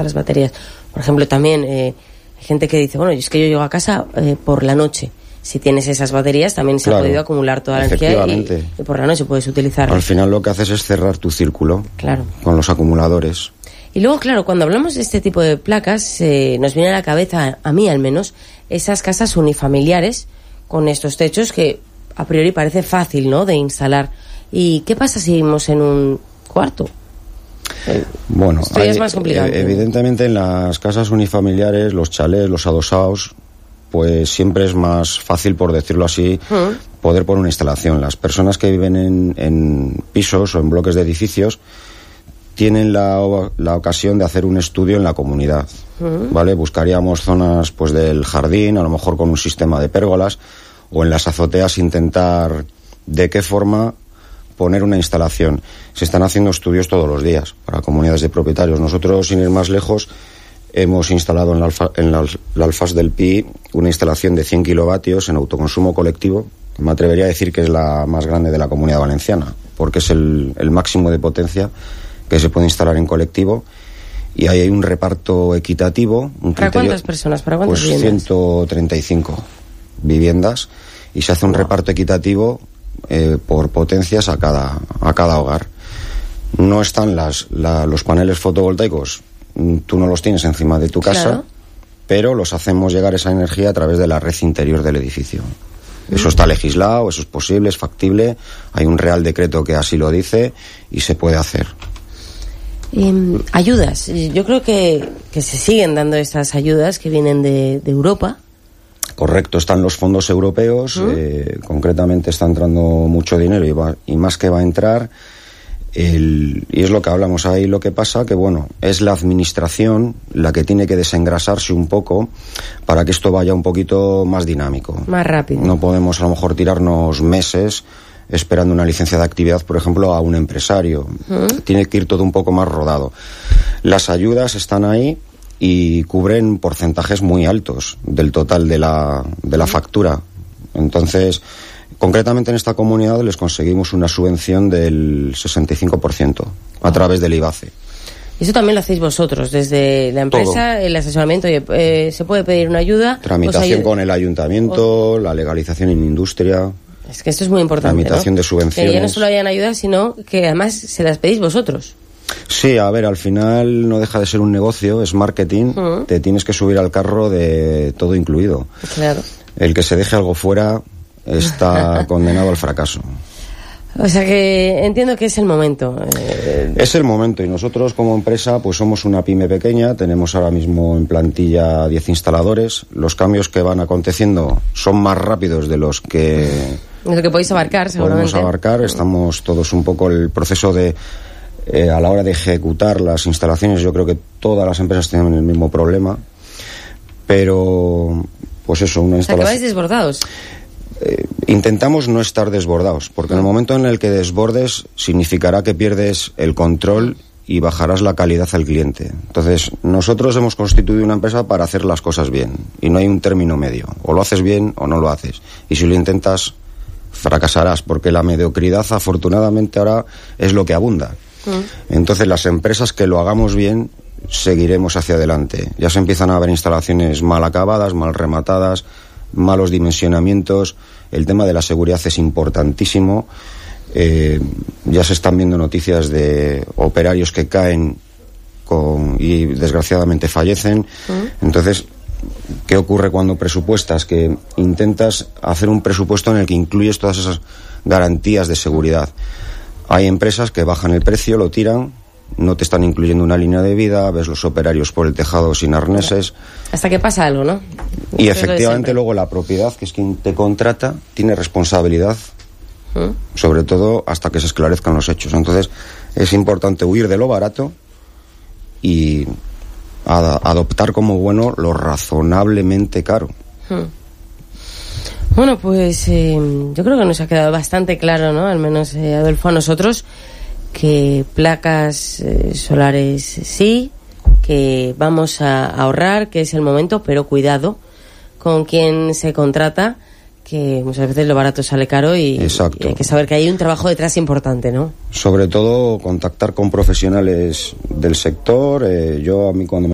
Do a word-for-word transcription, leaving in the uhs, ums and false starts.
todas las baterías. Por ejemplo, también eh, hay gente que dice, bueno, es que yo llego a casa eh, por la noche. Si tienes esas baterías, también se claro, ha podido acumular toda la energía y, y por la noche puedes utilizarla. Al final lo que haces es cerrar tu círculo, claro, con los acumuladores. Y luego, claro, cuando hablamos de este tipo de placas, eh, nos viene a la cabeza, a mí al menos, esas casas unifamiliares con estos techos que a priori parece fácil, ¿no?, de instalar. ¿Y qué pasa si vivimos en un cuarto? Eh, bueno, esto ya hay, es más complicado. Eh, evidentemente en las casas unifamiliares, los chalés, los adosados, pues siempre es más fácil, por decirlo así, uh-huh, poder poner una instalación. Las personas que viven en, en pisos o en bloques de edificios tienen la, la ocasión de hacer un estudio en la comunidad, uh-huh, ¿vale? Buscaríamos zonas pues del jardín, a lo mejor con un sistema de pérgolas, o en las azoteas intentar de qué forma poner una instalación. Se están haciendo estudios todos los días para comunidades de propietarios. Nosotros, sin ir más lejos, hemos instalado en la, alfa, en la, la Alfas del Pi una instalación de cien kilovatios en autoconsumo colectivo. Me atrevería a decir que es la más grande de la Comunidad Valenciana, porque es el, el máximo de potencia que se puede instalar en colectivo, y ahí hay un reparto equitativo. Un ¿Para criterio, cuántas personas? ¿Para cuántas pues viviendas? ciento treinta y cinco viviendas, y se hace un wow. reparto equitativo eh, por potencias a cada, a cada hogar. No están las, la, los paneles fotovoltaicos, tú no los tienes encima de tu casa, claro, pero los hacemos llegar esa energía a través de la red interior del edificio. Mm. Eso está legislado, eso es posible, es factible, hay un real decreto que así lo dice y se puede hacer. Eh, ayudas, yo creo que, que se siguen dando esas ayudas que vienen de, de Europa. Correcto, están los fondos europeos, ¿Mm? eh, concretamente está entrando mucho dinero y, va, y más que va a entrar. El, y es lo que hablamos ahí. Lo que pasa que, bueno, es la administración la que tiene que desengrasarse un poco para que esto vaya un poquito más dinámico, más rápido. No podemos a lo mejor tirarnos meses esperando una licencia de actividad, por ejemplo, a un empresario. ¿Mm? Tiene que ir todo un poco más rodado. Las ayudas están ahí y cubren porcentajes muy altos del total de la, de la factura. Entonces, concretamente en esta comunidad les conseguimos una subvención del sesenta y cinco por ciento a través del IBACE. Eso también lo hacéis vosotros, desde la empresa, todo. El asesoramiento, oye, eh, se puede pedir una ayuda. Tramitación con el ayuntamiento, o... la legalización en industria. Es que esto es muy importante, tramitación, ¿no?, de subvenciones. Que ya no solo hayan ayudas, sino que además se las pedís vosotros. Sí, a ver, al final no deja de ser un negocio, es marketing, uh-huh, te tienes que subir al carro de todo incluido. Claro. El que se deje algo fuera está condenado al fracaso. O sea que entiendo que es el momento. Eh... Es el momento, y nosotros como empresa pues somos una pyme pequeña, tenemos ahora mismo en plantilla diez instaladores. Los cambios que van aconteciendo son más rápidos de los que... De lo que podéis abarcar, seguramente. Podemos abarcar, estamos todos un poco el proceso de... Eh, a la hora de ejecutar las instalaciones, yo creo que todas las empresas tienen el mismo problema, pero pues eso, una instalación... O sea, que vais desbordados. Eh, intentamos no estar desbordados, porque en el momento en el que desbordes significará que pierdes el control y bajarás la calidad al cliente. Entonces, nosotros hemos constituido una empresa para hacer las cosas bien, y no hay un término medio, o lo haces bien o no lo haces, y si lo intentas fracasarás, porque la mediocridad afortunadamente ahora es lo que abunda. Entonces las empresas que lo hagamos bien seguiremos hacia adelante. Ya se empiezan a ver instalaciones mal acabadas, mal rematadas, malos dimensionamientos. El tema de la seguridad es importantísimo. Eh, ya se están viendo noticias de operarios que caen con, y desgraciadamente fallecen. Entonces, ¿qué ocurre cuando presupuestas? Que intentas hacer un presupuesto en el que incluyes todas esas garantías de seguridad. Hay empresas que bajan el precio, lo tiran, no te están incluyendo una línea de vida, ves los operarios por el tejado sin arneses. Hasta que pasa algo, ¿no? Y efectivamente luego la propiedad, que es quien te contrata, tiene responsabilidad, ¿Mm? sobre todo hasta que se esclarezcan los hechos. Entonces es importante huir de lo barato y ad- adoptar como bueno lo razonablemente caro. ¿Mm? Bueno, pues eh, yo creo que nos ha quedado bastante claro, ¿no? Al menos eh, Adolfo, a nosotros, que placas eh, solares sí, que vamos a ahorrar, que es el momento, pero cuidado con quien se contrata, que muchas veces lo barato sale caro y, y hay que saber que hay un trabajo detrás importante, ¿no? Sobre todo contactar con profesionales del sector. Eh, yo a mí cuando me